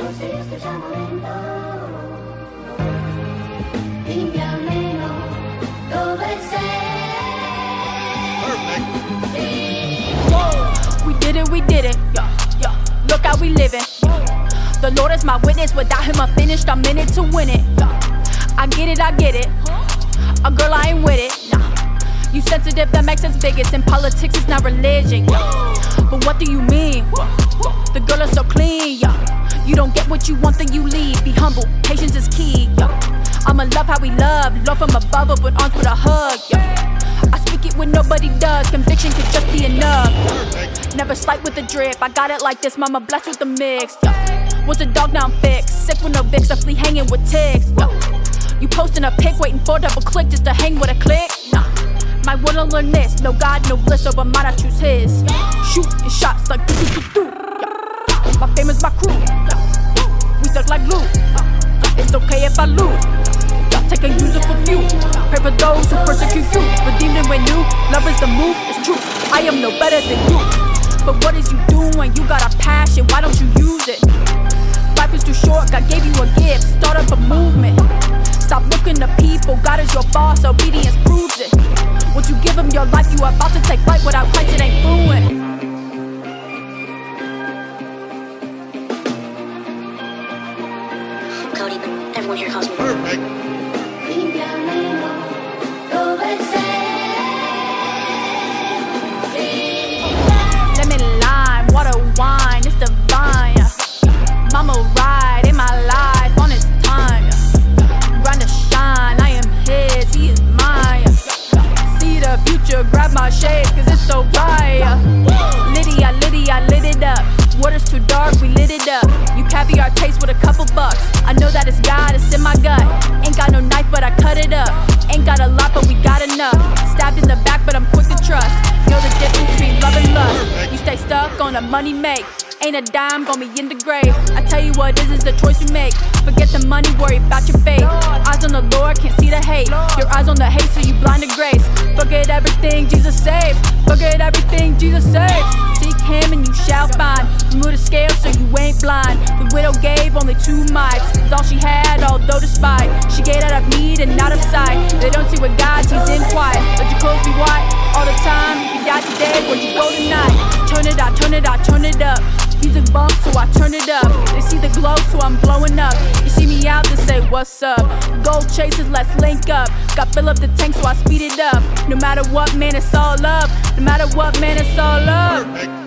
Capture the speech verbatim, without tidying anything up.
forse sto già morendo. Dimmi almeno dove sei. We did it, we did it, yeah, yeah. Look how we living. The Lord is my witness. Without him I'm finished, I'm in it to win it, yeah. I get it, I get it. A girl, I ain't with it, nah. You sensitive, that makes us bigots. In politics, it's not religion, yeah. But what do you mean? The girl is so clean, yeah. You don't get what you want, then you leave. Be humble, patience is key, yeah. I'ma love how we love. Love from above, open arms with a hug, yeah. I speak it when nobody does. Conviction could just be enough. Never slight with the drip. I got it like this, mama blessed with the mix, yeah. Was a dog, now I'm fixed. Sick with no Vicks, I flee hanging with ticks, yeah. You posting a pic, waiting for a double click just to hang with a click? Nah, might wanna learn this. No God, no bliss, over mine I choose his. Shooting shots like do do do do. Yeah. My fame is my crew. Yeah. We suck like glue. Yeah. It's okay if I lose. Y'all take a user for few. Pray for those who persecute you. Redeemed and renew. Love is the move. It's true. I am no better than you. But what is you doing? You got a passion. Why don't you use it? Life is too short. God gave you a gift. Start up a movement. Stop looking to people, God is your boss, obedience proves it. Once you give him your life, you are about to take flight. Without Christ, it ain't fluent. Cody, but everyone here calls me Perfect. Dimmi almeno dove sei. Lemon lime, water wine, it's divine, yeah. Mama ride in my life on his time, yeah. Grind to shine, I am his, he is mine, yeah. See the future, grab my shade, cause it's so bright, yeah. Liddy, I liddy, I lit it up. Water's too dark, we lit it up. You caviar taste with a couple bucks. I know that it's God, it's in my gut. Ain't got no knife, but I cut it up. Ain't got a lot, but we got enough. Stabbed in the back, but I'm quick to trust. Know the difference between love and lust. You stay stuck on a money make. Ain't a dime, gon' be in the grave. I tell you what, this is the choice you make. Forget the money, worry about your faith. Eyes on the Lord, can't see the hate. Your eyes on the hate, so you blind to grace. Forget everything, Jesus saves. Forget everything, Jesus saves. Seek him and you shall find. Remove the scale so you ain't blind. The widow gave only two mites. It's all she had, although despite. She gave out of need and out of sight. They don't see what God sees in quiet. Let your clothes be white all the time. If you die today, where'd you go tonight? Turn it out, turn it out, turn it up. Music bump, so I turn it up. They see the glow, so I'm blowing up. You see me out, they say what's up. Gold chasers, let's link up. Got fill up the tank, so I speed it up. No matter what, man, it's all up. No matter what, man, it's all up.